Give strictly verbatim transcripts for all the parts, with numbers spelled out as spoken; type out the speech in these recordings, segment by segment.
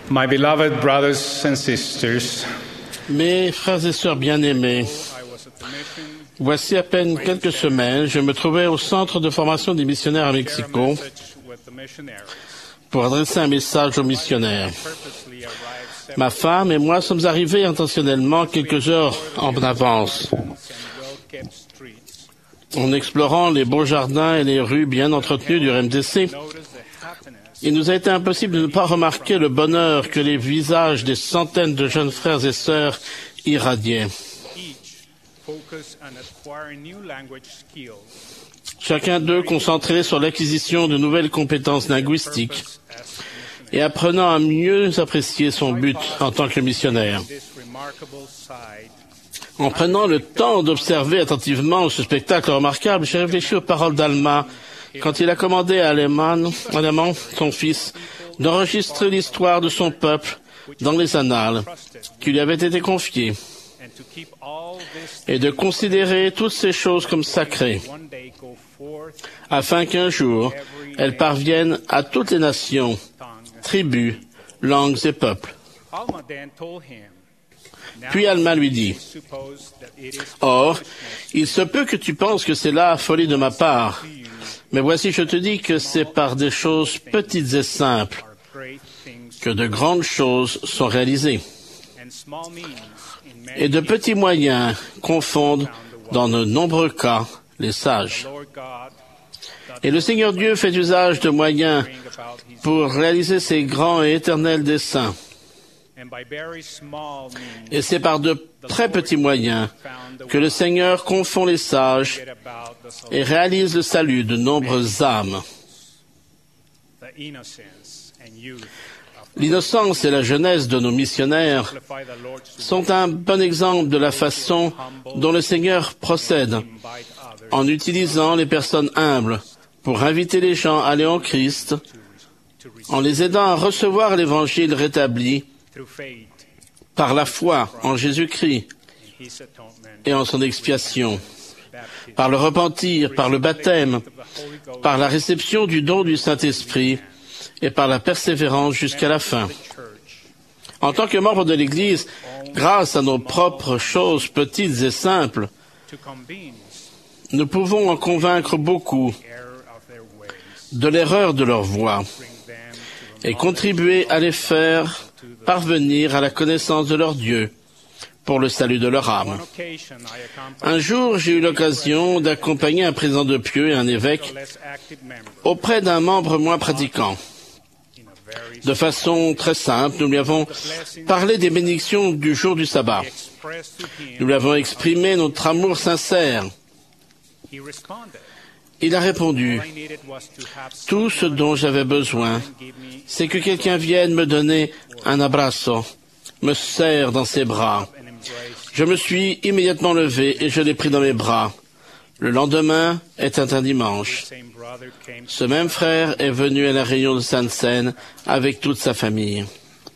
My beloved brothers and sisters, Mes frères et sœurs bien-aimés, voici à peine quelques semaines, je me trouvais au centre de formation des missionnaires à Mexico pour adresser un message aux missionnaires. Ma femme et moi sommes arrivés intentionnellement quelques heures en avance, en explorant les beaux jardins et les rues bien entretenues du R M D C. Il nous a été impossible de ne pas remarquer le bonheur que les visages des centaines de jeunes frères et sœurs irradiaient. Chacun d'eux concentré sur l'acquisition de nouvelles compétences linguistiques et apprenant à mieux apprécier son but en tant que missionnaire. En prenant le temps d'observer attentivement ce spectacle remarquable, j'ai réfléchi aux paroles d'Alma quand il a commandé à Aleman, Aleman, son fils, d'enregistrer l'histoire de son peuple dans les annales qui lui avaient été confiées et de considérer toutes ces choses comme sacrées, afin qu'un jour, elles parviennent à toutes les nations, tribus, langues et peuples. Puis Alma lui dit, « Or, il se peut que tu penses que c'est la folie de ma part, mais voici, je te dis que c'est par des choses petites et simples que de grandes choses sont réalisées. Et de petits moyens confondent dans de nombreux cas les sages. Et le Seigneur Dieu fait usage de moyens pour réaliser ses grands et éternels desseins. Et c'est par de très petits moyens que le Seigneur confond les sages et réalise le salut de nombreuses âmes. L'innocence et la jeunesse de nos missionnaires sont un bon exemple de la façon dont le Seigneur procède en utilisant les personnes humbles pour inviter les gens à aller en Christ, en les aidant à recevoir l'Évangile rétabli par la foi en Jésus-Christ et en son expiation, par le repentir, par le baptême, par la réception du don du Saint-Esprit et par la persévérance jusqu'à la fin. En tant que membres de l'Église, grâce à nos propres choses petites et simples, nous pouvons en convaincre beaucoup de l'erreur de leur voie et contribuer à les faire parvenir à la connaissance de leur Dieu pour le salut de leur âme. Un jour, j'ai eu l'occasion d'accompagner un président de pieux et un évêque auprès d'un membre moins pratiquant. De façon très simple, nous lui avons parlé des bénédictions du jour du sabbat. Nous lui avons exprimé notre amour sincère. Il a répondu, « Tout ce dont j'avais besoin, c'est que quelqu'un vienne me donner un abrazo, me serre dans ses bras. » Je me suis immédiatement levé et je l'ai pris dans mes bras. Le lendemain était un dimanche. Ce même frère est venu à la réunion de Sainte-Seine avec toute sa famille.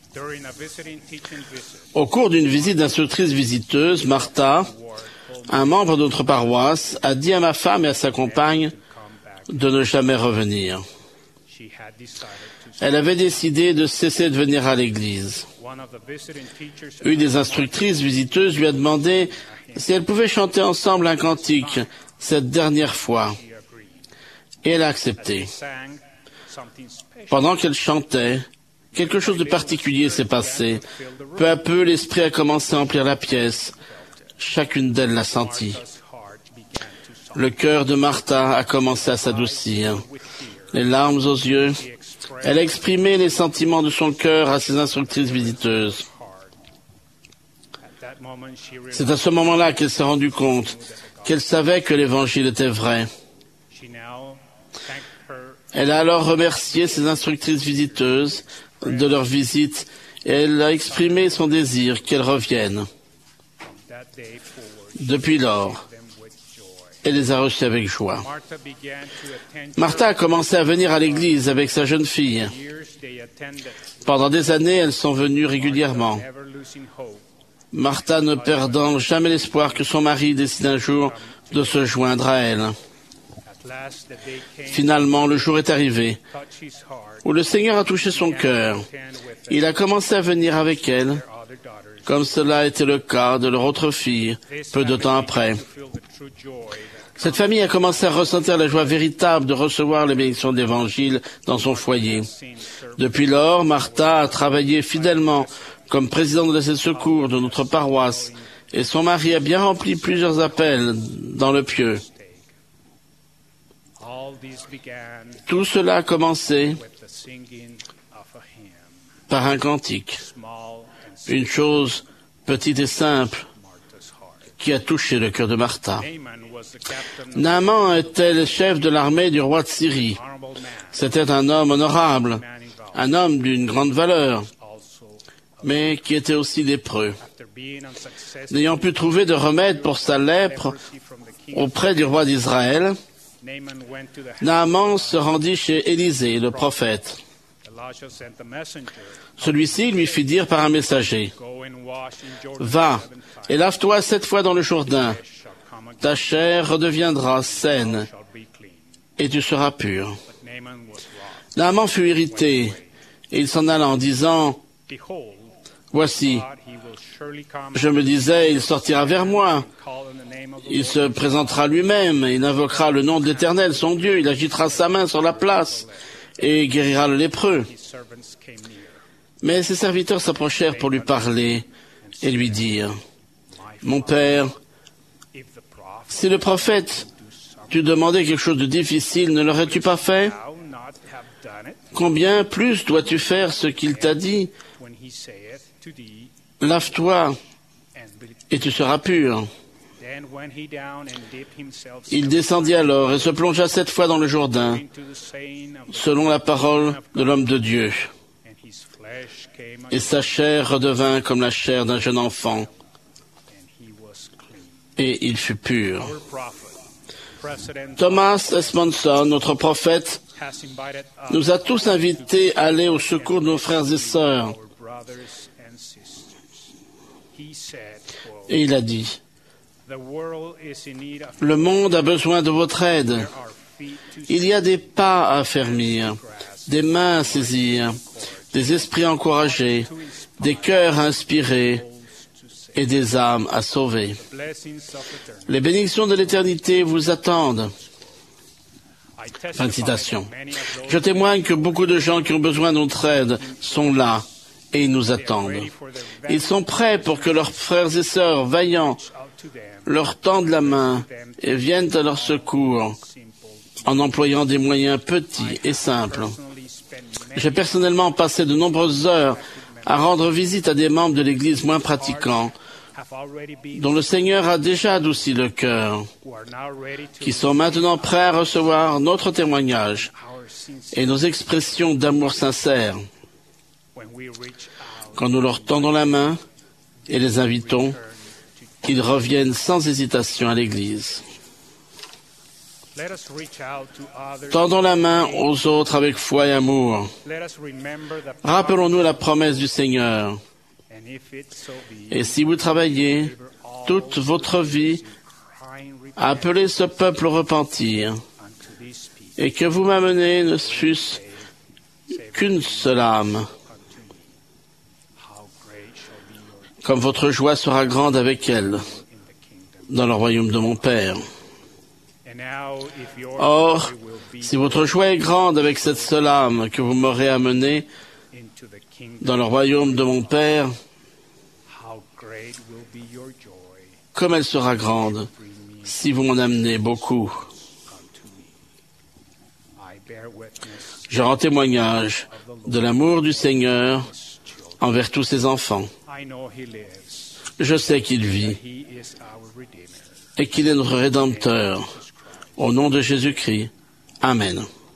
Au cours d'une visite d'instructrice visiteuse, Martha, un membre de notre paroisse, a dit à ma femme et à sa compagne de ne jamais revenir. Elle avait décidé de cesser de venir à l'église. Une des instructrices visiteuses lui a demandé si elle pouvait chanter ensemble un cantique cette dernière fois. Et elle a accepté. Pendant qu'elle chantait, quelque chose de particulier s'est passé. Peu à peu, l'esprit a commencé à emplir la pièce. Chacune d'elles l'a senti. Le cœur de Martha a commencé à s'adoucir. Les larmes aux yeux, elle a exprimé les sentiments de son cœur à ses instructrices visiteuses. C'est à ce moment-là qu'elle s'est rendue compte qu'elle savait que l'Évangile était vrai. Elle a alors remercié ses instructrices visiteuses de leur visite et elle a exprimé son désir qu'elles reviennent. Depuis lors, elle les a reçues avec joie. Martha a commencé à venir à l'église avec sa jeune fille. Pendant des années, elles sont venues régulièrement. Martha ne perdant jamais l'espoir que son mari décide un jour de se joindre à elle. Finalement, le jour est arrivé où le Seigneur a touché son cœur. Il a commencé à venir avec elle, comme cela était le cas de leur autre fille, peu de temps après. Cette famille a commencé à ressentir la joie véritable de recevoir les bénédictions de l'Évangile dans son foyer. Depuis lors, Martha a travaillé fidèlement comme présidente de la secours de notre paroisse, et son mari a bien rempli plusieurs appels dans le pieu. Tout cela a commencé par un cantique, une chose petite et simple qui a touché le cœur de Martha. Naaman était le chef de l'armée du roi de Syrie. C'était un homme honorable, un homme d'une grande valeur, mais qui était aussi lépreux. N'ayant pu trouver de remède pour sa lèpre auprès du roi d'Israël, Naaman se rendit chez Élisée, le prophète. Celui-ci lui fit dire par un messager, « Va et lave-toi sept fois dans le Jourdain. Ta chair redeviendra saine et tu seras pur. » Naaman fut irrité et il s'en alla en disant, « Voici, je me disais, il sortira vers moi. Il se présentera lui-même, il invoquera le nom de l'Éternel, son Dieu, il agitera sa main sur la place et guérira le lépreux. » Mais ses serviteurs s'approchèrent pour lui parler et lui dire, « Mon père, si le prophète t'eût demandé quelque chose de difficile, ne l'aurais-tu pas fait? Combien plus dois-tu faire ce qu'il t'a dit? Lave-toi et tu seras pur. » Il descendit alors et se plongea sept fois dans le Jourdain, selon la parole de l'homme de Dieu. Et sa chair redevint comme la chair d'un jeune enfant, et il fut pur. Thomas Esmonson, notre prophète, nous a tous invités à aller au secours de nos frères et sœurs. Et il a dit, « Le monde a besoin de votre aide. Il y a des pas à affermir, des mains à saisir, des esprits encouragés, des cœurs inspirés et des âmes à sauver. Les bénédictions de l'éternité vous attendent. » Fin de citation. Je témoigne que beaucoup de gens qui ont besoin de notre aide sont là et ils nous attendent. Ils sont prêts pour que leurs frères et sœurs vaillants leur tendent la main et viennent à leur secours en employant des moyens petits et simples. J'ai personnellement passé de nombreuses heures à rendre visite à des membres de l'Église moins pratiquants, dont le Seigneur a déjà adouci le cœur, qui sont maintenant prêts à recevoir notre témoignage et nos expressions d'amour sincère. Quand nous leur tendons la main et les invitons, ils reviennent sans hésitation à l'Église. Tendons la main aux autres avec foi et amour. Rappelons-nous la promesse du Seigneur. Et si vous travaillez toute votre vie à appeler ce peuple au repentir, et que vous m'amenez ne fût-ce qu'une seule âme, comme votre joie sera grande avec elle dans le royaume de mon Père. Or, si votre joie est grande avec cette seule âme que vous m'aurez amenée dans le royaume de mon Père, comme elle sera grande si vous m'en amenez beaucoup. Je rends témoignage de l'amour du Seigneur envers tous ses enfants. Je sais qu'il vit et qu'il est notre Rédempteur. Au nom de Jésus-Christ. Amen.